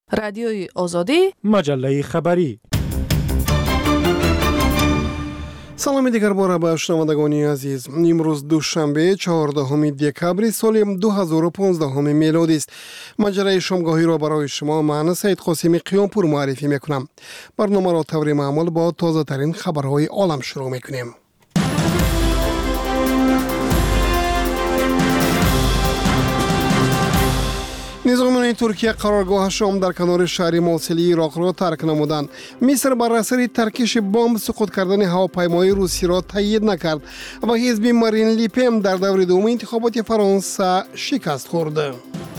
رادیوی آزادی، مجله خبری. سلام دیگر باره به شنوندگان عزیز. امروز دوشنبه 14 دکبر سال 2015 میلادی است. مجله شامگاهی را برای شما من سید قاسمی قیامپور معرفی میکنم. برنامه را طور معمول با تازه ترین خبرهای عالم شروع میکنیم. نظامیان ترکیه قرارگاهشان در کنار شهر موصل عراق را ترک نمودند. مصر بر اثر ترکش بمب سقوط کردن هواپیمای روسی را تایید نکرد و حزب مارین لیپم در دور دوم انتخابات فرانسه شکست خورد.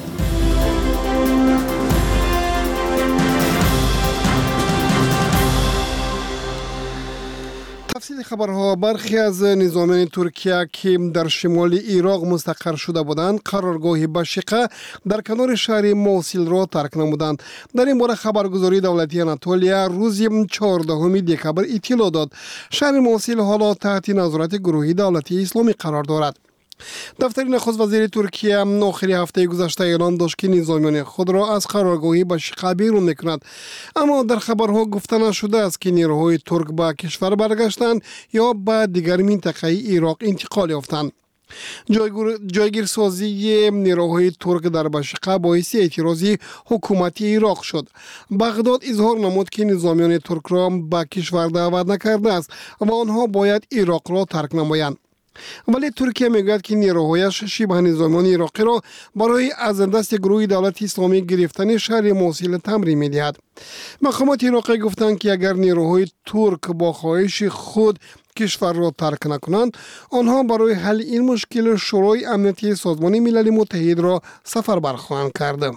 تفصیل خبرها: برخی از نظامیان ترکیه که در شمال عراق مستقر شده بودند قرارگاه بشقه در کنار شهر موصل را ترک نمودند. در این باره خبرگزاری دولتی آناتولیا روز 14 دکبر اطلاع داد شهر موصل حالا تحت نظارت گروهی دولتی اسلامی قرار دارد. دفتر نخست وزیر ترکیه آخر هفته گذشته اعلام داشت که نظامیان خود را از قرارگاه بشقه بیرون میکند، اما در خبرها گفته نشده است که نیروهای ترک به کشور برگشتند یا به دیگر منطقه عراق انتقال یافتند. جایگیرسازی نیروهای ترک در بشقه باعث اعتراضی حکومت عراق شد. بغداد اظهار نمود که نظامیان ترک را به کشور دعوت نکرده است و آنها باید عراق را ترک نمایند. ولی ترکیه میگوید که نیروهایش شبه نظامیان عراقی را برای از دست گروه دولت اسلامی گرفتن شهر موصل تمرین میدهد. مقامات عراقی گفتند که اگر نیروهای ترک با خواهش خود کشور را ترک نکنند، آنها برای حل این مشکل شورای امنیتی سازمان ملل متحد را سفربر خواهند کرد.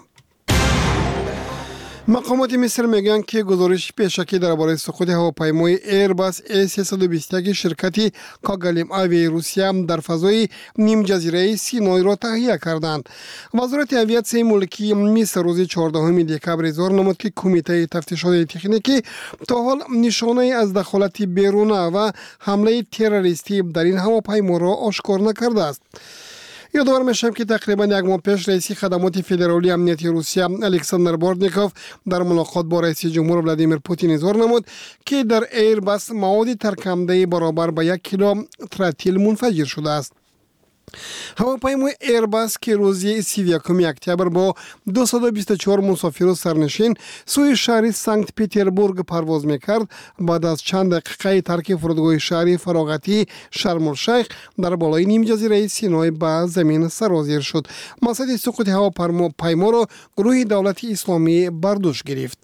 مقامات مصر میگن که گزارش پیشکی درباره سقوط هواپیمای ایرباس A321 شرکت کاگالیم آوی روسیه در فضای نیم جزیره سینای را تهیه کردند. وزارت اویاسیون ملکی مصر روز 14 دکبر اظهار نمود که کمیته تفتیشات تکنیکی تا حال نشانه از دخالت بیرونه و حمله تروریستی در این هواپیما را آشکار نکرده است. یادآور میشم که تقریبا یک ماه پیش رئیس خدمات فدرالی امنیتی روسیه الکساندر بورتنیکوف در ملاقات با رئیس جمهور ولادیمیر پوتین اظهار نمود که در ایرباس مواد ترکمنده برابر به 1 کیلو تراتیل منفجر شده است. هواپیمای ایرباس که روز 31 اکتبر با 224 مسافر و سرنشین سوی شهر سنت پترزبورگ پرواز میکرد، بعد از چند دقیقه ترک فرودگاه شهر فراغتی شرم الشیخ در بالای نیم جزیره سینای به زمین سرازیر شد. مقصد سقوط هواپیما را گروه دولت اسلامی بر دوش گرفت.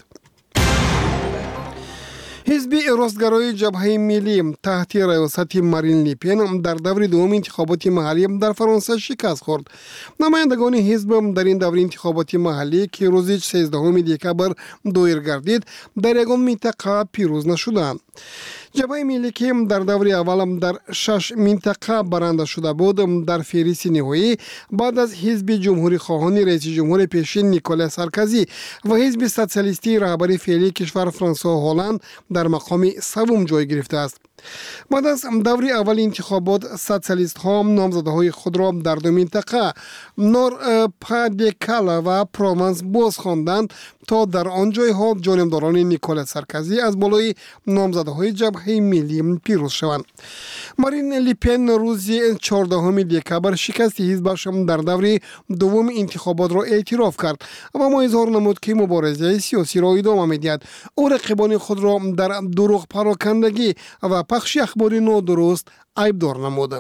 حزب راستگرای جبهه ملی تحت ریاست مارین لیپن در دور دوم انتخابات محلی در فرانسه شکست خورد. نمایندگان حزب در این دور انتخابات محلی که روز 13 دکبر دایر گردید در یگان منطقه پیروز نشدند. جبهه ملی که در دور اول در 6 منطقه برنده شده بود در فهرست نهایی بعد از حزب جمهوری خواهان رئیس جمهور پیشین نیکولا سارکوزی و حزب سوسیالیستی رهبر فعلی کشور فرانسوا هلند در مقام سوم جای گرفته است. بعد از دور اول انتخابات سوسیالیست ها نامزدهای خود را در دو منطقه نور پادیکالا و پروانس باز خواندند تا در آن جایها جانبداران نیکولا سارکوزی از بالای نامزدهای جبهه ملی پیروز شوند. مارین لیپن روز 14 دکبر شکست حزبش در دور دوم انتخابات را اعتراف کرد و ما اظهار نمود که مبارزه سیاسی را ادامه میدهد. او رقیبان خود را در دروغ پراکندگی و پخش اخبار نادرست عیبدار نمود.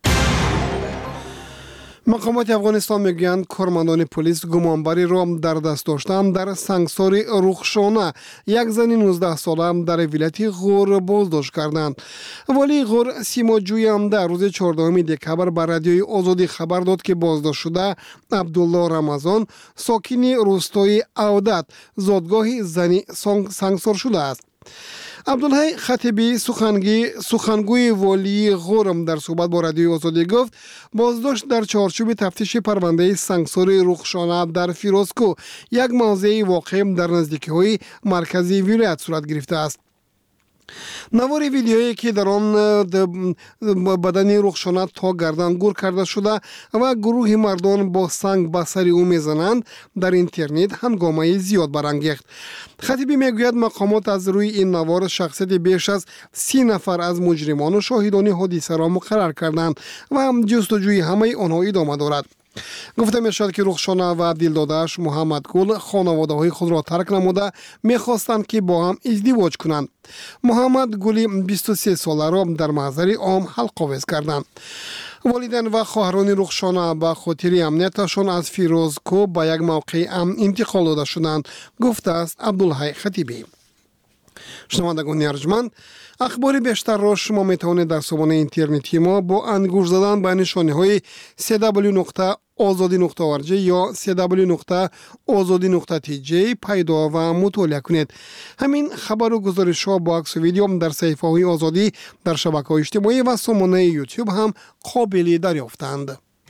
مقامات افغانستان میگویند کارمندان پلیس گمانبری را در دست داشتند در سنگسار رخشانه یک زن 19 ساله در ولایت غور بازداشت کردند. ولی غور سیما جویی در روز 14 دکبر بر رادیوی آزادی خبر داد که بازداشت شده عبدالله رمضان ساکن روستای عودت زادگاه زنی سنگسار شده است. عبدالله خطیبی سخنگوی والی غورم در صحبت با رادیوی آزادی گفت بازداشت در چارچوب تفتیش پرونده سنگسار رخشانه در فیروزکو یک موضع واقع در نزدیکی های مرکزی ولایت صورت گرفته است. навори видеое ки дар он бадани рухшона то гардан гур карда шуда ва гурӯҳи мардон бо санг ба сари ӯ мезананд дар интернет ҳангомаи зиёд барангехт. хатибӣ мегӯяд мақомот аз рӯи ин навор шахсияти беш аз 30 нафар аз муҷримону шоҳидони ҳодисаро муқаррар карданд ва ҷустуҷӯи ҳамаи онҳо идома дорад. гуфта мешавад ки рухшона ва дилдодааш муҳаммадгул хонаводаҳои худро тарк намуда мехостанд ки бо ҳам издивоҷ кунанд. муҳаммад гули 23 соларо дар маҳзари ом ҳалқовез карданд. волидайн ва хоҳарони рухшона ба хотири амнияташон аз фирозкӯ ба як мавқеи амн интиқол дода шуданд, гуфтааст Абдулҳай Хатибӣ. шунавандагони арҷманд, ахбори бештарро шумо метавонед дар собонаи интернети мо бо ангуш задан ба нишониҳои cw.ozodi.org ё cw.ozodi.tj пайдо ва мутолиа кунед. ҳамин хабару гузоришҳо бо аксу видео дар саҳифаҳои Озодӣ дар шабакаҳои иҷтимоӣ ва сомонаи YouTube ҳам қобили дарёфтанд.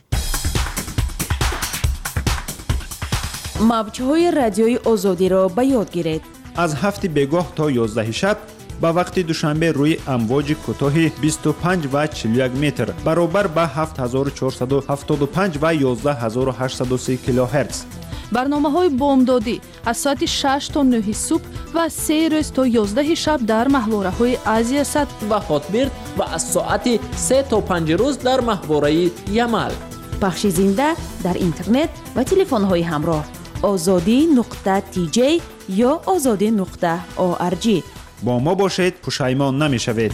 мавҷҳои радиои Озодиро ба ёд гиред. аз 7 бегоҳ то 11 шаб ба вақти душанбе рӯи амвоҷи кӯтоҳи 25 ва 41 метр баробар ба 7475 ва 11830 килоҳерц. барномаҳои бомдодӣ аз соати 6 то 9 субҳ ва 3 рӯз то 11 шаб дар маҳвораҳои Азиясад ва Хотбирд ва аз соати 3 то 5 рӯз дар маҳвораи Ямал. бахши зинда дар интернет ва телефонҳои ҳамроҳ ozodi.tj ё ozodi.org. бо мо бошед, пушаймон намешавед.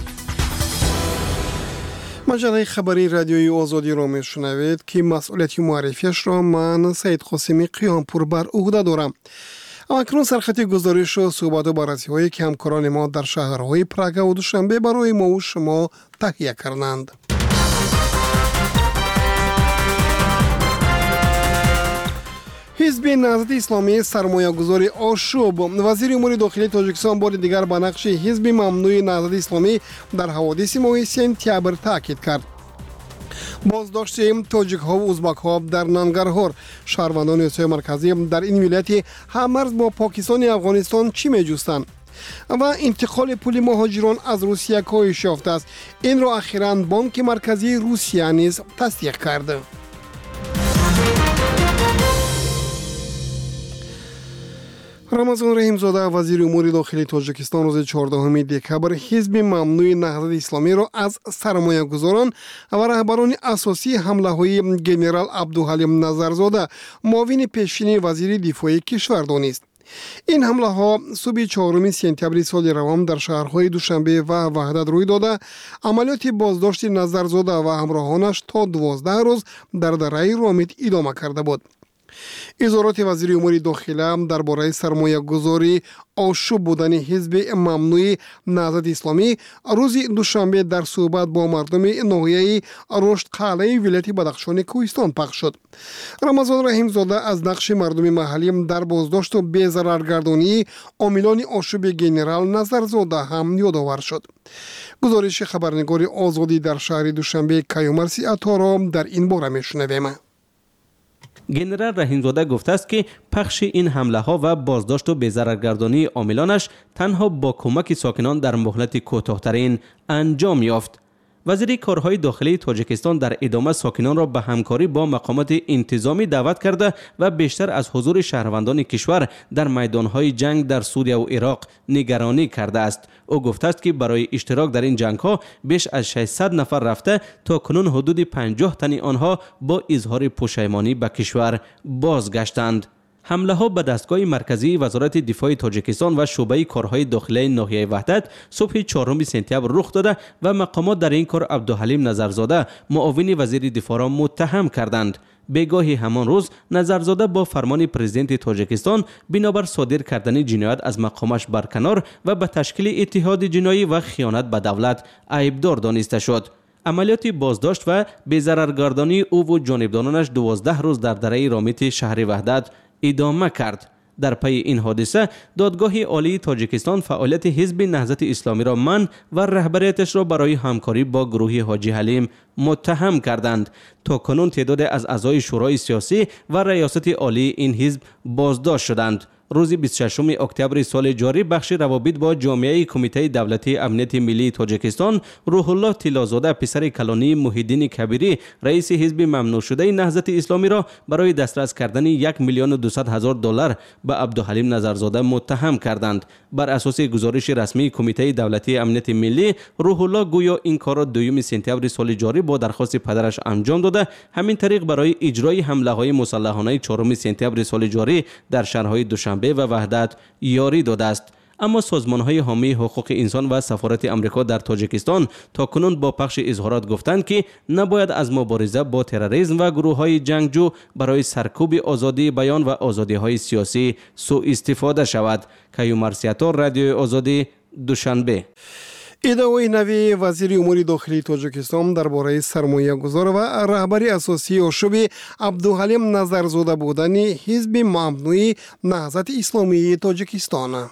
маҷаллаи хабари радиои Озодиро мешунавед ки масъулияти муаррифиашро ман Саид Қосими Қиёнпур бар уҳда дорам. акнун сархати гузоришу суҳбату баррасиҳое ки ҳамкорони мо дар шаҳрҳои Прага ва Душанбе барои мову шумо таҳия карданд. ҳизби наҳзати исломӣ сармоягузори ошӯб вазири умури дохилии Тоҷикистон бори дигар ба нақши ҳизби мамнӯи наҳзати исломӣ дар ҳаводиси моҳи сентябр таъкид кард. боздошти тоҷикҳо ва узбакҳо дар Нангарҳор, шаҳрвандони Осиёи Марказӣ дар ин вилояти ҳаммарз бо Покистони Афғонистон чӣ меҷустанд? ва интиқоли пули муҳоҷирон аз Русия коҳиш ёфтааст. инро ахиран Бонки Марказии Русия низ тасдиқ кард. рамазон раҳимзода вазири умури дохилии Тоҷикистон рӯзи 14 декабр ҳизби мамнӯи наҳзати исломиро аз сармоягузорон ва раҳбарони асосии ҳамлаҳои генерал Абдуҳалим Назарзода муовини пешини вазири дифоии кишвар донист. ин ҳамлаҳо субҳи 4 сентябри соли равон дар шаҳрҳои Душанбе ва Ваҳдат рӯй дода, амалиёти боздошти Назарзода ва ҳамроҳонаш то 12 рӯз дар дараи Ромид идома карда буд. изороти вазири умури дохила дар бораи сармоягузорӣ ошӯб будани ҳизби мамнӯи наҳзати исломӣ рӯзи душанбе дар суҳбат бо мардуми ноҳияи Рушдқалъаи вилояти Бадахшони Кӯҳистон пахш шуд. Рамазон Раҳимзода аз нақши мардуми маҳаллӣ дар боздошту безараргардонии омилони ошӯби генерал Назарзода ҳам ёдовар шуд. гузориши хабарнигори Озодӣ дар шаҳри Душанбе Каюмарси Аторо дар ин бора мешунавем. генерал Раҳимзода гуфтааст ки пахши ин ҳамлаҳо ва боздошту безараргардонии омилонаш танҳо бо кӯмаки сокинон дар муҳлати кӯтоҳтарин анҷом ёфт. вазири корҳои дохилии Тоҷикистон дар идома сокинонро ба ҳамкорӣ бо мақомоти интизомӣ даъват карда ва бештар аз ҳузури шаҳрвандони кишвар дар майдонҳои ҷанг дар Сурия ва Ироқ нигаронӣ кардааст. ӯ гуфтааст ки барои иштирок дар ин ҷангҳо беш аз 600 нафар рафта, то кунун ҳудуди 50 тани онҳо бо изҳори пушаймонӣ ба кишвар бозгаштанд. ҳамлаҳо ба дастгоҳи марказии вазорати дифои Тоҷикистон ва шӯъбаи корҳои дохилаи ноҳияи Ваҳдат субҳи 4 сентябр рух дода ва мақомот дар ин кор Абдуҳалим Назарзода муовини вазири дифоъро муттаҳам карданд. бегоҳи ҳамон рӯз Назарзода бо фармони президенти Тоҷикистон бинобар содир кардани ҷиноят аз мақомаш барканор ва ба ташкили иттиҳоди ҷиноӣ ва хиёнат ба давлат айбдор дониста шуд. амалиёти боздошт ва безараргардонии ӯ ва ҷонибдононаш 12 рӯз дар дараи Ромити шаҳри Ваҳдат идома кард. дар пайи ин ҳодиса додгоҳи олии Тоҷикистон фаъолияти ҳизби наҳзати исломиро ман ва раҳбарияташро барои ҳамкорӣ бо гурӯҳи Ҳоҷӣ Ҳалим муттаҳам карданд. то кунун теъдоде аз аъзои шӯрои сиёсӣ ва раёсати олии ин ҳизб боздошт шуданд. روز 26 اکتبر سال جاری بخش روابط با جامعه کمیته دولتی امنیت ملی تاجیکستان روح الله طلازاده پسر کلانی محیدین کبیری رئیس حزب ممنوع شده نهضت اسلامی را برای دسترس کردن 1,200,000 دلار به عبدالحلیم نظرزاده متهم کردند. بر اساس گزارش رسمی کمیته دولتی امنیت ملی، روح الله گویا این کار را 2 سپتامبر سال جاری با درخواست پدرش انجام داده، همین طریق برای اجرای حمله‌های مسلحانه 4 سپتامبر سال جاری در شهرهای دوشنبه و وحدت یاری داده است. اما سازمان‌های حامی حقوق انسان و سفارت آمریکا در تاجیکستان تاکنون با پخش اظهارات گفتند که نباید از مبارزه با تروریسم و گروه‌های جنگجو برای سرکوب آزادی بیان و آزادی‌های سیاسی سوء استفاده شود. کیومر سیاتور، رادیو آزادی، دوشنبه. ادعای نوی وزیر امور داخلی تاجیکستان درباره سرمایه‌گذار و رهبری اساسی اشوب عبدالحلیم نظرزاده بودن حزب ممنوع نهضت اسلامی تاجیکستان.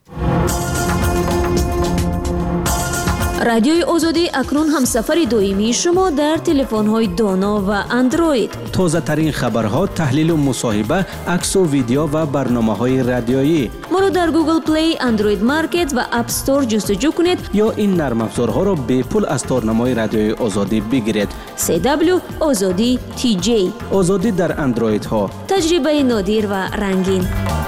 رادیوی آزادی اکنون هم سفر دائمی شما در تلفن‌های دانا و اندروید. تازه ترین خبرها، تحلیل و مصاحبه، عکس و ویدیو و برنامه‌های رادیویی. ما را در گوگل پلی، اندروید مارکت و اپ استور جستجو کنید یا این نرم افزارها را به پول از تارنمای رادیوی آزادی بگیرید. CW آزادی TJ، آزادی در اندروید ها، تجربه نادر و رنگین.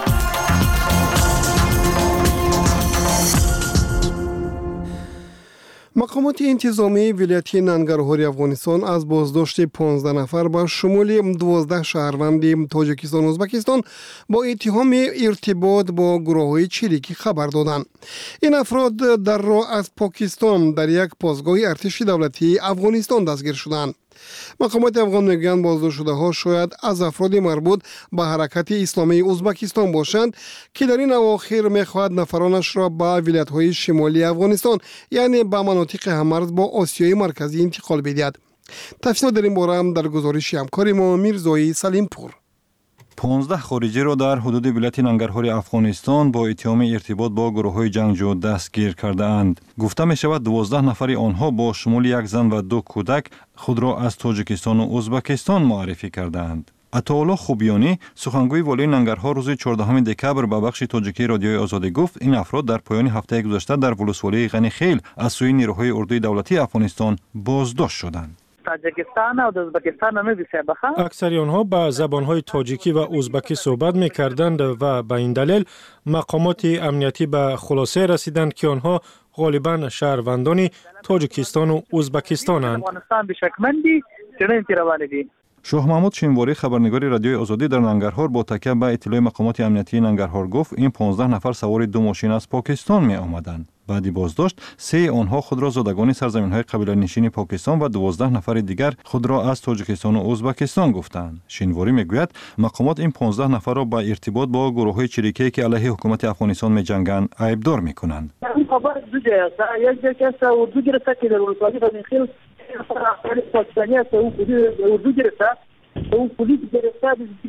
مقامات انتظامی ولایت ننگرهار افغانستان از بازداشت 15 نفر با شمول 12 شهروند تاجیکستان و ازبکستان با اتهام ارتباط با گروه‌های چریکی خبر دادند. این افراد در راه از پاکستان در یک پاسگاه ارتش دولتی افغانستان دستگیر شدند. مقامات افغان میگویند بازداشت شده ها شاید از افراد مربوط به حرکت اسلامی ازبکستان باشند که در این اواخر میخواهد نفرانش را به ولایت‌های شمالی افغانستان یعنی به مناطق همرز با آسیای مرکزی انتقال بدهد. تفصیلات در این باره هم در گزارش همکار ما میرزایی سلیم پور. 15 خارجی را در حدود ولایت ننگرهار افغانستان با اتهام ارتباط با گروه‌های جنگجو دستگیر کرده اند. گفته می شود 12 نفر آنها با شمول یک زن و 2 کودک خود را از تاجیکستان و ازبکستان معرفی کرده اند. عطاالله خوبیانی، سخنگوی والی ننگرهار، روز 14 دکبر به بخش تاجیکی رادیوی آزادی گفت این افراد در پایان هفته گذشته در ولسوالی غنی خیل از سوی نیروهای اردوی دولتی افغانستان بازداشت شدند. تاجیکستان و ازبکستان نمی‌بیسه بخواه. اکثر آنها به زبانهای تاجیکی و ازبکی صحبت می‌کردند و به این دلیل مقامات امنیتی به خلاصه رسیدند که آنها غالباً شهروندان تاجیکستان و ازبکستانند. افغانستان به شکمندی چنین روانه. شاه محمود شینواری، خبرنگار رادیوی آزادی در ننگرهار، با تکیه به اطلاع مقامات امنیتی ننگرهار گفت این 15 نفر سوار 2 ماشین از پاکستان می آمدند. بعدی بازداشت 3 آنها خود را زادگان سرزمین‌های قبیله نشین پاکستان و 12 نفر دیگر خود را از تاجیکستان و ازبکستان گفتند. شینواری میگوید مقامات این 15 نفر را با ارتباط با گروه‌های چریکی که علیه حکومت افغانستان می‌جنگند عیبدار می‌کنند. این خبر دو جای است. یک جای که اردو گرفته که در ولسوالی غنیخیل افغانی پاکستانی است او اردو گرفته او پلیس گرفته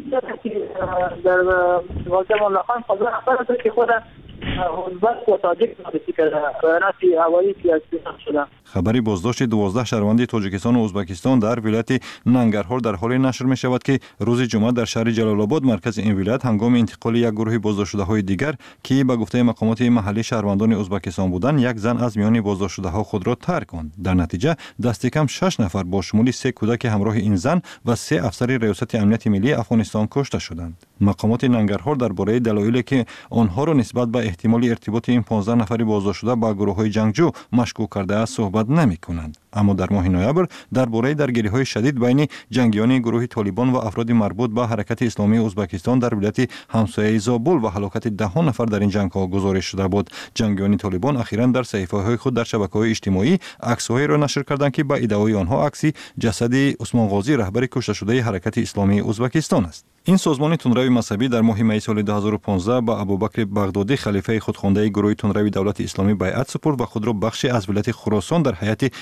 در واقع ملاخان خبر افراد که خود ازبک و تاجیک معرفی کرده راستی هوایی که شده. خبری بازداشت 12 شهروند تاجیکستان و ازبکستان در ولایت ننگرهار در حال نشر می شود که روز جمعه در شهر جلال آباد مرکز این ولایت هنگام انتقال یک گروه بازداشت شده های دیگر که به گفته مقامات محلی شهروندان ازبکستان بودند، یک زن از میان بازداشت شده ها خود را ترک کرد. در نتیجه دست کم 6 نفر با شمول 3 کودک همراه این زن و 3 افسر ریاست امنیت ملی افغانستان کشته شدند. مقامات ننگرهار درباره دلایلی که آنها را نسبت به احتمال ارتباط این 15 نفر بازداشت شده با گروه‌های جنگجو مشکوک کرده است صحبت نمی‌کنند. اما در ماه نوامبر درباره درگیری‌های شدید بین جنگیان گروه طالبان و افراد مربوط به حرکت اسلامی ازبکستان در ولایت همسایه زابل و هلاکت 10 نفر در این جنگ‌ها گزارش شده بود. جنگیان طالبان اخیراً در صحیفه‌های خود در شبکه‌های اجتماعی عکس‌هایی را نشر کردند که با ادعای آنها عکسی جسد عثمان غازی رهبر کشته شده حرکت اسلامی ازبکستان است. این سازمان تندروی مذهبی در ماه می سال 2015 با ابوبکر بغدادی خلیفه خودخوانده گروه تندروی دولت اسلامی بیعت سپرد و خود را بخشی از ولایت خراسان در هیئت بن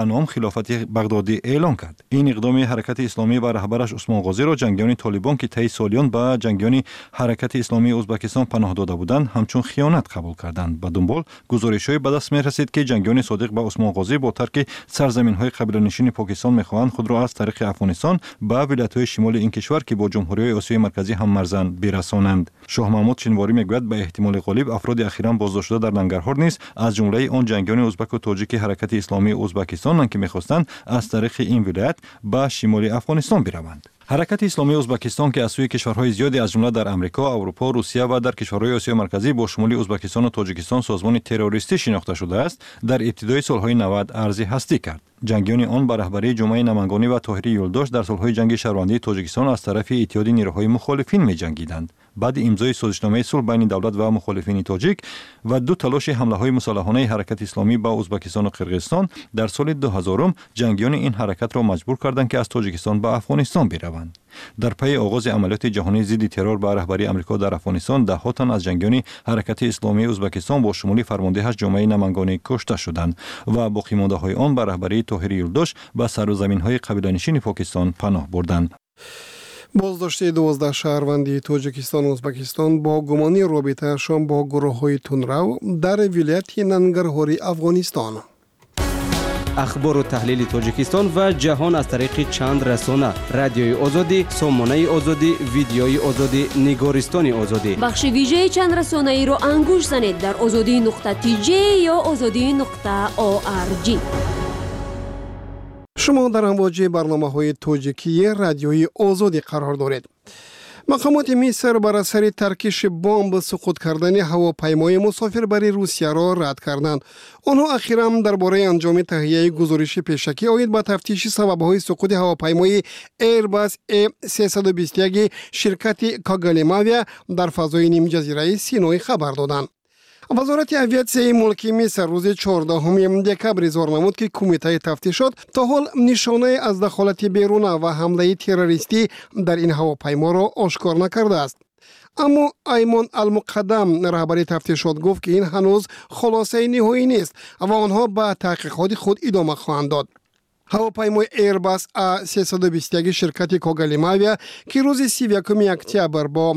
نام خلافت بغدادی اعلان کرد. این اقدام حرکت اسلامی و رهبرش عثمان غازی را جنگیان طالبان که طی سالیان به جنگیان حرکت اسلامی ازبکستان پناه داده بودند همچون خیانت قبول کردند. به دنبال گزارش‌های به دست می‌رسید که جنگیان صادق به عثمان غازی با ترک سرزمین‌های قبیله‌نشین پاکستان می‌خواهند خود را از طریق افغانستان به ولایت‌های شمال این کشور که با جمهوری آسیای مرکزی هم مرزند برسانند. شاه محمود چنواری میگوید به احتمال غالب افراد اخیراً بازداشت شده در ننگرهار نیز از جمله آن جنگیان ازبک و تاجیک حرکت اسلامی ازبکستان که می‌خواستند از طریق این ولایت به شمال افغانستان بروند. حرکت اسلامی ازبکستان که از سوی کشورهای زیادی از جمله در امریکا، اروپا، روسیه و در کشورهای آسیا مرکزی با شمول ازبکستان و تاجیکستان سازمان تروریستی شناخته شده است، در ابتدای سالهای 90 ارزی هستی کرد. جنگیان آن به رهبری جمعه نمنگانی و طاهری یلداش در سالهای جنگ شهروندی تاجیکستان از طرف اتحاد نیروهای مخالفین می‌جنگیدند. بعد امضای سازشنامه صلح بین دولت و مخالفین تاجیک و دو تلاش حمله‌های مسلحانه حرکت اسلامی به ازبکستان و قرقیزستان در سال 2000 جنگیان این حرکت را مجبور کردند که از تاجیکستان به افغانستان بروند. در پی آغاز عملیات جهانی ضد ترور به رهبری آمریکا در افغانستان، ده‌ها تن از جنگیان حرکت اسلامی ازبکستان با شمول فرماندهش جمعه نمنگانی کشته شدند و باقی مانده‌های آن به رهبری طاهری یلداش به سرزمین‌های قبیله‌نشین پاکستان پناه بردند. بازداشت 12 شهروندی تاجیکستان و ازبکستان با گمانی رابطه‌شان با گروه‌های تندرو در ولایت ننگرهار افغانستان. اخبار و تحلیل تاجیکستان و جهان از طریق چند رسانه: رادیوی آزادی، سامانه آزادی، ویدیوی آزادی، نگارستان آزادی. بخش ویژه چند رسانه‌ای رو انگوش زنید در azadi.tj یا azadi.org. شما در امواج برنامه‌های تاجیکی رادیوی آزادی قرار دارید. مقامات مصر بر اثر ترکش بمب سقوط کردن هواپیمای مسافربری روسیه را رد کردند. آنها اخیراً درباره انجام تهیه گزارش پیشکی آید به تفتیش سبب‌های سقوط هواپیمای ایرباس A321 شرکت کاگالیماویا در فضای نیم جزیره سینای خبر دادند. وزارت اویاسیون ملکی مصر روز 14 دکبر اظهار نمود که کمیته تفتیشات تا حال نشانه از دخالت بیرونه و حمله تروریستی در این هواپیما را آشکار نکرده است. اما ایمان المقدم رهبر تفتیشات گفت که این هنوز خلاصه نهایی نیست و آنها به تحقیقات خود ادامه خواهند داد. هواپیمای ایرباس A321 شرکت کاگالیماویا که روز 31 اکتبر با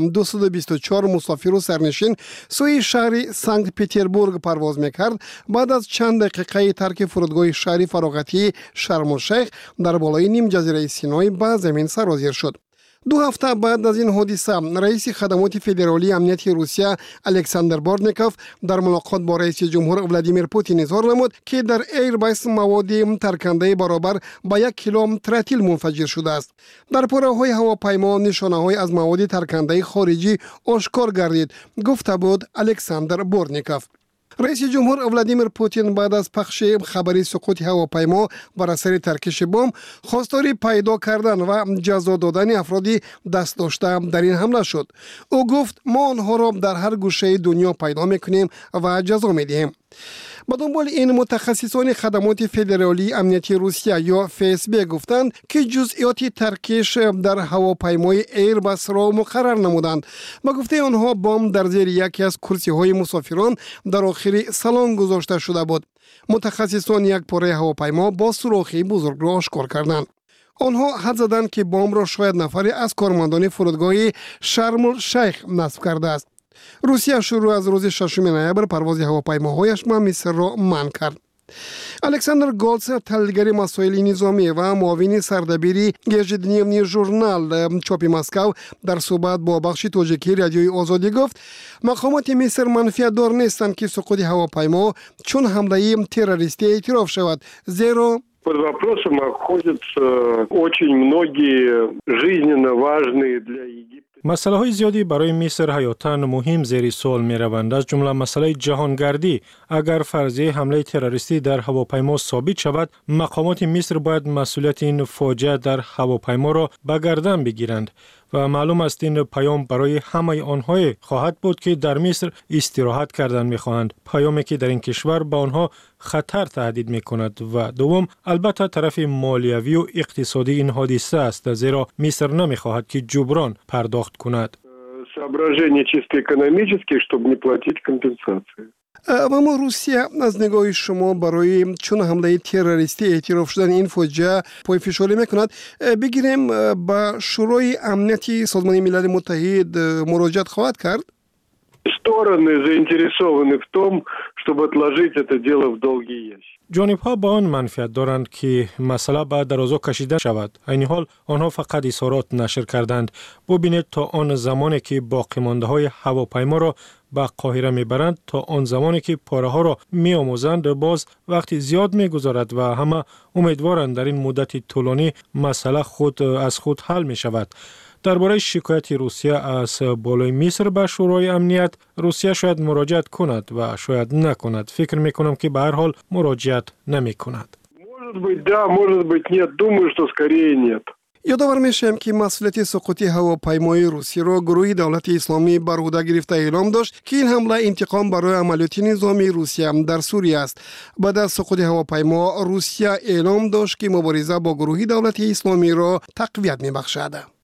224 مسافر و سرنشین سوی شهر سنت پترزبورگ پرواز میکرد، بعد از چند دقیقه ترک فرودگاه شهر فراغتی شرم الشیخ در بالای نیم جزیره سینای به زمین سرازیر شد. 2 هفته بعد از این حادثه، رئیس خدمات فدرالی امنیت روسیه الکساندر بورنیکوف در ملاقات با رئیس جمهور ولادیمیر پوتین اظهار نمود که در ایرباس مواد ترکنده برابر با 1 کیلو ترتیل منفجر شده است. در پره‌های هواپیما نشانه‌های از مواد ترکنده خارجی آشکار گردید، گفته بود الکساندر بورنیکوف. رئیس جمهور ولادیمیر پوتین بعد از پخش خبری سقوط هواپیما بر اثر ترکش بمب خواستار پیدا کردن و جزا دادن افرادی دست داشته در این حمله شد. او گفت ما آنها را در هر گوشه دنیا پیدا میکنیم و جزا میدهیم. با دنبال این متخصصان خدمات فدرالی امنیتی روسیه یا FSB گفتند که جزئیات ترکش در هواپیمای ایرباس را مقرر نمودند. با گفته آنها بمب در زیر یکی از کرسی‌های مسافران در آخر سالن گذاشته شده بود. متخصصان یک پاره هواپیما با سوراخی بزرگ را آشکار کردند. آنها حد زدند که بمب را شاید نفری از کارمندان فرودگاه شرم الشیخ نصب کرده است. روسیه شروع از روز 6 نوامبر پرواز هواپیماهایش به مصر را منع کرد. الکساندر گولتس تحلیلگر مسائل نظامی و معاون سردبیری گژدنیوی ژورنال چاپی مسکو در صحبت با بخش تاجیکی رادیوی آزادی گفت مقامات مصر منفی‌دار نیستند که سقوط هواپیما چون حمله تروریستی اعتراف شود، زیرا под вопросом находятся очень многие жизненно важные для Египта. مسئله های زیادی برای مصر حیاتاً مهم زیر سوال می روند، از جمله مسئله جهانگردی. اگر فرضیه حمله تروریستی در هواپیما ثابت شود، مقامات مصر باید مسئولیت این فاجعه در هواپیما را به گردن بگیرند و معلوم است این پیام برای همه آنها خواهد بود که در مصر استراحت کردن می خواهند، پیامی که در این کشور به آنها خطر تهدید می کند. و دوم، البته طرف مالیوی و اقتصادی این حادثه است، زیرا مصر نمی خواهد که جبران پرداخت کند. соображения чисто экономические, чтобы не платить компенсации. و اما روسیه از نگاه شما برای چون حمله تروریستی اعتراف شدن این فاجعه پای فشاری میکند؟ بگیریم با شورای امنیتی سازمان ملل متحد مراجعت خواهد کرد؟ Стороны заинтересованы в том, чтобы отложить это дело в долгий ящик. جانب‌ها با آن منفعت دارند که مسئله به درازا کشیده شود. این حال آنها فقط اظهارات نشر کردند. ببینید تا آن زمانی که باقی مانده‌های هواپیما را به قاهره میبرند تا آن زمانی که پاره‌ها را می‌آموزند باز وقتی زیاد می‌گذارد و همه امیدوارند در این مدت طولانی مسئله خود از خود حل می‌شود. درباره شکایت روسیه از بالای مصر به شورای امنیت، روسیه شاید مراجعت کند و شاید نکند. فکر میکنم که به هر حال مراجعت نمیکند. Может быть, да, может быть, нет. Думаю, что скорее нет. یادآور میشم که مسئولیت سقوط هواپیمای روسی را گروه دولت اسلامی بر عهده گرفته اعلام داشت که این حمله انتقام برای عملیات نظامی روسیه در سوریه است. بعد از سقوط هواپیما روسیه اعلام داشت که مبارزه با گروه دولت اسلامی را تقویت میبخشد.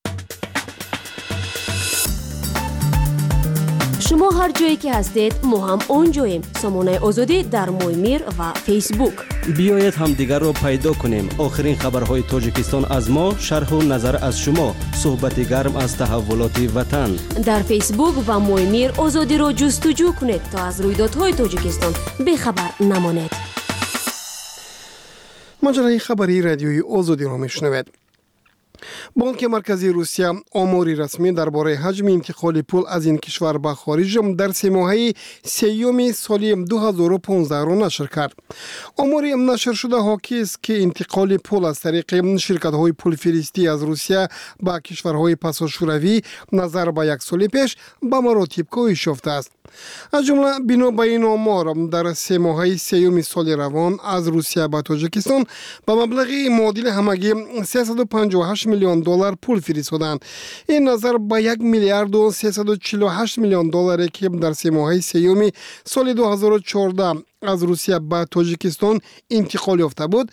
شما هر جایی که هستید ما هم اونجاییم. سامانه آزادی در مویمیر و فیسبوک. بیایید همدیگر را پیدا کنیم. آخرین خبرهای تاجیکستان از ما، شرح و نظر از شما، صحبت گرم از تحولات وطن. در فیسبوک و مویمیر آزادی را جستجو کنید تا از رویدادهای تاجیکستان بی‌خبر نمانید. مجری خبری رادیوی آزادی را میشنوید. بانک مرکزی روسیه آماری رسمی درباره حجم انتقال پول از این کشور به خارج در سه ماهه سیوم سال 2015 را نشر کرد. آماری نشر شده حاکی است که انتقال پول از طریق شرکت‌های پول فریستی از روسیه به کشورهای پساشوروی نظر به یک سال پیش به مراتب کاهش یافته است. از جمله بنا به این آمار در سه ماهه سیوم سال روان از روسیه به تاجیکستان به مبلغی معادل همگی 358 میلیون دلار پول فرستادند. این نظر به 1 میلیارد و 348 میلیون دلاری که در سه ماهه سیوم سال 2014 از روسیه به تاجیکستان انتقال یافته بود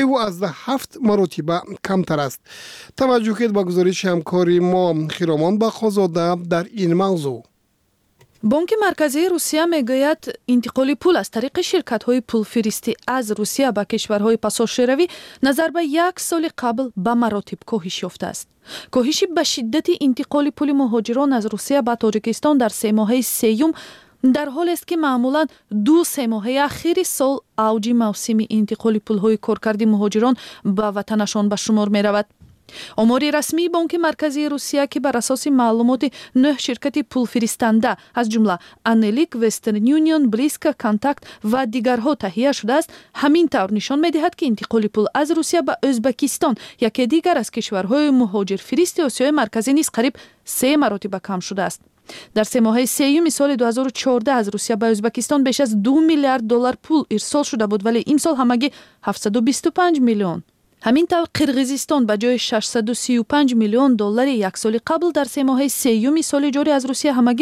3.7 مرتبه کمتر است. توجه کنید به گزارش همکاری ما خیرامان بخازاده در این موضوع. بانک مرکزی روسیه میگوید انتقال پول از طریق شرکت‌های پولفرستی از روسیه به کشورهای پساشوروی نظر به یک سال قبل به مراتب کاهش یافته است. کاهش به شدت انتقال پول مهاجران از روسیه به تاجیکستان در سه ماهه سیوم در حالی است که معمولاً 2-3 ماهه اخیر سال اوج موسم انتقال پول‌های کارکردی مهاجران به وطنشان به شمار می‌رود. آمار رسمی بانک مرکزی روسیه که بر اساس معلومات 9 شرکت پول فرستنده از جمله انلیک، وسترن یونیون، بلیسکا، کانتاکت و دیگرها تهیه شده است، همین طور نشان می‌دهد که انتقال پول از روسیه به ازبکستان یکی دیگر از کشورهای مهاجر فرست آسیای مرکزی نیز قریب 3 مرتبه کم شده است. در سه ماهه سیوم سال 2014 از روسیه به ازبکستان بیش از 2 میلیارد دلار پول ارسال شده بود ولی این سال همگی 725 میلیون. همین طور قرقیزستان به جای 635 میلیون دلار یک سال قبل در سه ماهه سیوم سال جاری از روسیه همگی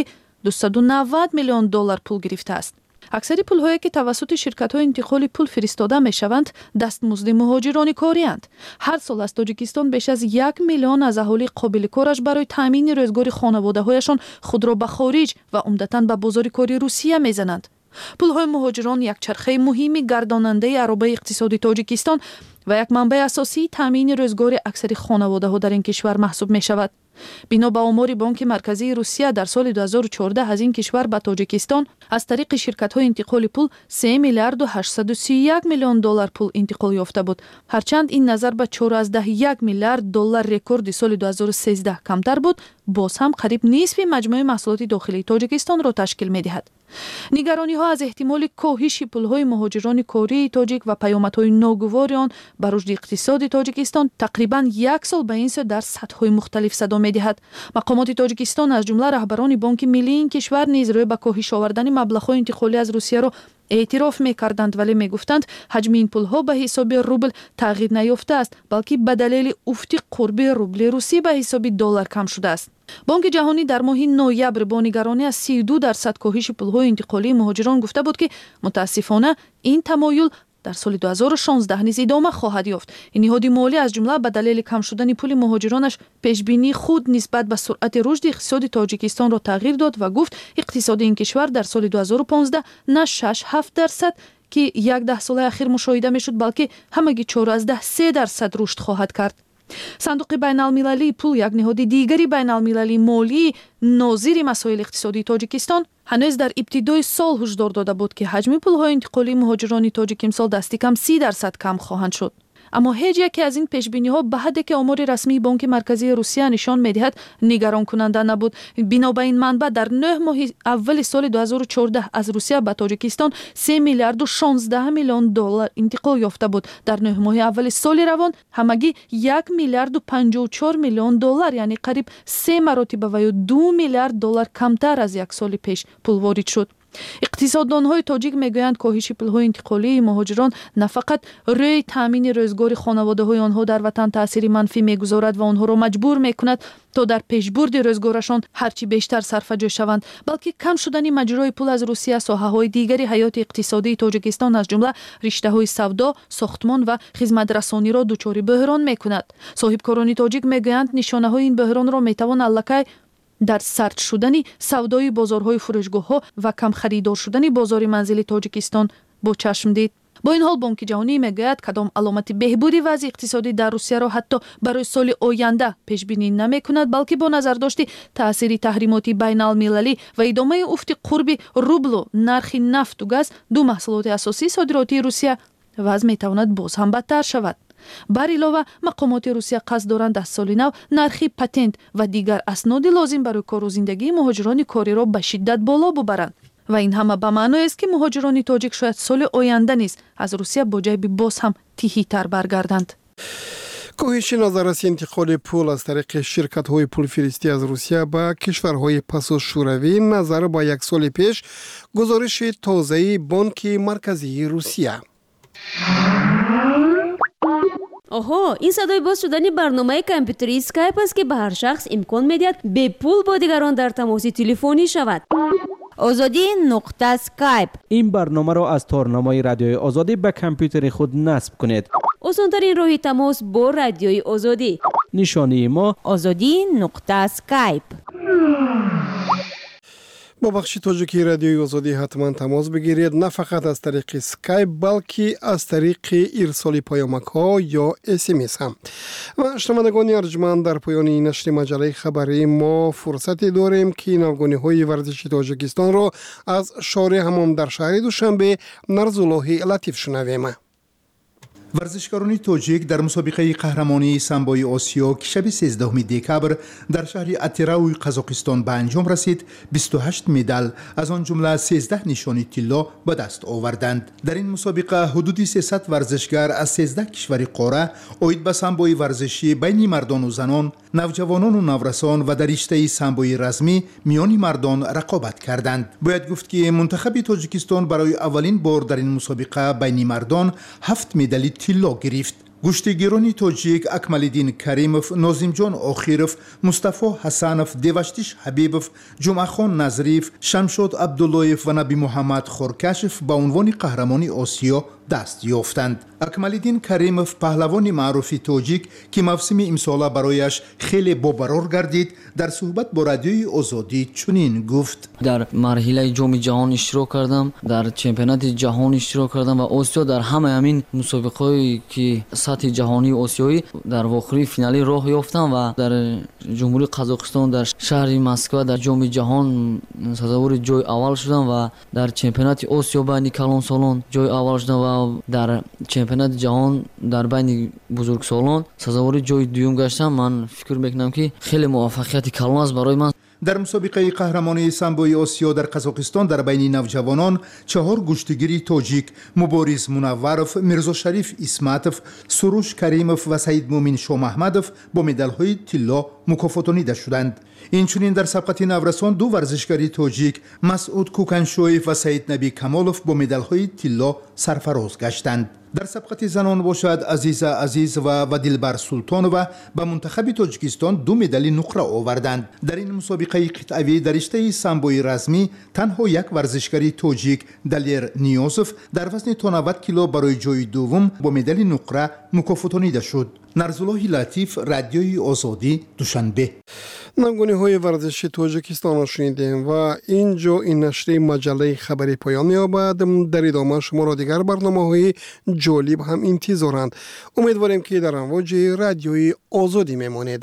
290 میلیون دلار پول گرفته است. اکثر پول‌هایی که توسط شرکت‌های انتقال پول فرستاده می‌شوند دستمزد مهاجران کاری‌اند. هر سال از تاجیکستان بیش از 1 میلیون از اهالی قابل کارش برای تامین روزگار خانواده‌هایشان خود را به خارج و عمدتاً به بازار کاری روسیه می‌زنند. پول‌های مهاجران یک چرخه مهمی گرداننده عربه اقتصادی تاجیکستان و یک منبع اساسی تامین روزگار اکثر خانواده‌ها در این کشور محسوب می‌شود. بنا به آمار بانک مرکزی روسیه در سال 2014 از این کشور به تاجیکستان از طریق شرکت‌های انتقال پول 3 میلیارد و 831 میلیون دلار پول انتقال یافته بود. هرچند این نظر به 4.1 میلیارد دلار رکورد سال 2013 کمتر بود، باز هم قریب نصف مجموع محصولات داخلی تاجیکستان را تشکیل می‌دهد. نگرانی‌ها از احتمال کاهش پول‌های مهاجران کاری تاجیک و پیامدهای ناگوار آن بر رشد اقتصادی تاجیکستان تقریباً یک سال به این سو در سطح‌های مختلف صدا می‌دهد. مقامات تاجیکستان از جمله رهبران بانک ملی این کشور نیز روی به کاهش آوردن مبلغ‌های انتقالی از روسیه را اعتراف می‌کردند ولی می‌گفتند حجم این پول‌ها به حساب روبل تغییر نیافته است بلکه به دلیل افت قرب روبل روسی به حساب دلار کم شده است. بانک جهانی در ماه نوامبر با نگرانی از 32% کاهش پول‌های انتقالی مهاجران گفته بود که متاسفانه این تمایل در سال 2016 نیز ادامه خواهد یافت. این نهاد مالی از جمله به دلیل کم شدن پول مهاجرانش پیشبینی خود نسبت به سرعت رشد اقتصاد تاجیکستان را تغییر داد و گفت اقتصاد این کشور در سال 2015 نه 6-7% که یک 10 سال اخیر مشاهده میشد، بلکه همگی 4-3% رشد خواهد کرد. صندوق بین المللی پول، یک نهاد دیگری بین المللی مالی، ناظر مسائل اقتصادی تاجیکستان هنوز در ابتدای سال هشدار داده بود که حجم پول‌های انتقالی مهاجران تاجیک امسال دستی کم 30% کم خواهند شد. اما هیچ یکی از این پیشبینی‌ها به حدی که آمار رسمی بانک مرکزی روسیه نشان می‌دهد نگران کننده نبود. بنابر این منبع در 9 ماه اول سال 2014 از روسیه به تاجیکستان 3 میلیارد و 16 میلیون دلار انتقال یافته بود. در 9 ماه اول سال روان همگی 1 میلیارد و 54 میلیون دلار، یعنی قریب 3 مرتبه و 2 میلیارد دلار کمتر از یک سال پیش پول وارد شد. اقتصاددان‌های تاجیک میگویند کاهش پول‌های انتقالی مهاجران نه فقط روی تامین روزگار خانواده‌های آنها در وطن تأثیر منفی میگذارد و آنها را مجبور میکند تا در پیشبرد روزگارشان هرچی بیشتر صرفه‌جوی شوند، بلکه کم شدن مجرای پول از روسیه ساحه‌های دیگری حیات اقتصادی تاجیکستان از جمله رشته‌های سودا، ساختمان و خدمت‌رسانی را دچار بحران میکند. صاحبکاران تاجیک میگویند نشانه‌های این بحران را میتوان الکی در سرد شدن سودای بازارهای فروشگاه‌ها و کم خریدار شدن بازار منزل تاجیکستان با چشم دید. با این حال بانک جهانی میگوید کدام علامت بهبود وضع اقتصادی در روسیه را حتی برای سال آینده پیش بینی نمی‌کند، بلکه با نظر داشت تأثیر تحریمات بین المللی و ادامه افت قرب روبل و نرخ نفت و گاز، دو محصولات اساسی صادراتی روسیه، وضع میتواند باز هم بدتر شود. بر علاوه مقامات روسیه قصد دارند از سال نو نرخ پتنت و دیگر اسناد لازم برای کار و زندگی مهاجران کاری را به شدت بالا ببرند و این همه به معنای است که مهاجران تاجیک شاید سال آینده نیز از روسیه با جیب باز هم تیهی‌تر برگردند. کاهش نظررسی انتقال پول از طریق شرکت‌های پولفرستی از روسیه به کشورهای پسوس شوروی نظر به یک سال پیش گزارش تازه بانک مرکزی روسیه. این صدای باز شدن برنامه کامپیوتری اسکایپ است که به هر شخص امکان می‌دهد به پول با دیگران در تماس تلفنی شود. azadi.skype این برنامه را از تارنمای رادیوی آزادی به کامپیوتر خود نصب کنید. آسان‌ترین راه تماس با رادیوی آزادی. نشانی ما azadi.skype. با بخش تاجیکی رادیوی آزادی حتما تماس بگیرید، نه فقط از طریق اسکایپ بلکه از طریق ارسال پیامک ها یا SMS هم. و شنوندگان ارجمند، در پایان این نشر مجله خبری ما فرصتی داریم که نوگانی های ورزشی تاجیکستان را از شارع حمام در شهر دوشنبه نرزالله لطیف شنویم. ورزشکاران تاجیک در مسابقه قهرمانی سامبوی آسیا که شب 13 دکبر در شهر اتراوی قزاقستان به انجام رسید 28 مدال از آن جمله 13 نشانی طلا به دست آوردند. در این مسابقه حدود 300 ورزشگر از 13 کشور قاره عاید به سامبوی ورزشی بین مردان و زنان، نوجوانان و نورسان و در رشته سامبوی رزمی میان مردان رقابت کردند. باید گفت که منتخب تاجیکستان برای اولین بار در این مسابقه بین مردان 7 مدال طلا گرفت. گشتیگیران تاجیک اکمالدین کریموف، نازم جان آخیروف، مصطفی حسنوف، دیوشتیش حبیبوف، جمعه خان نظریف، شمشاد عبداللهیف و نبی محمد خورکشف به عنوان قهرمانی آسیا دست یافتند. اکمالدین کریموف پهلوان معروف تاجیک که موسم امسال برایش خیلی باورار گردید در صحبت با رادیوی آزادی چنین گفت: در مرحله جام جهان اشتراک کردم، در چمپیونات جهان اشتراک کردم و آسیا در همه همین مسابقه‌ای که سطح جهانی آسیایی در واقعی فینالی راه یافتم و در جمهوری قزاقستان در شهر مسکو در جام جهان سزاوار جای اول شدم و در چمپیونات آسیا بین کلان سالان جای اول شدم و در چمپیونات جهان در بین بزرگسالان سزاوار جای دوم گشتم. من فکر میکنم که خیلی موفقیت کلان است برای من. در مسابقه قهرمانی سامبوی آسیا در قزاقستان در بین نوجوانان 4 گشتیگیر تاجیک مبارز منوروف، میرزا شریف اسمتوف، سروش کریموف و سعید مومین شاه محمدوف با مدال‌های طلا مکافاتانیده شدند. инчунин дар сабқати наврасон ду варзишгари тоҷик Масъуд Куканшоев ва Саиднабӣ Камолов бо медалҳои тилло сарфароз гаштанд. дар сабқати занон бошад Азиза Азизова ва Дилбар Султонова ба мунтахаби Тоҷикистон ду медали нуқра оварданд. дар ин мусобиқаи қитъавӣ дар риштаи самбои размӣ танҳо як варзишгари тоҷик Далер Ниёзов дар вазни то 90 кило барои ҷои дуввум бо медали нуқра мукофотонида шуд. Нарзуллоҳи Латиф, Радиои Озодӣ, Душанбе. навгониҳои варзиши Тоҷикистонро шунидем ва ин ҷо ин нашри маҷаллаи хабарӣ поён меёбад. дар идома шуморо дигар барномаҳои ҷолиб ҳам интизоранд. умедворем ки дар амвоҷи Радиои Озодӣ мемонед.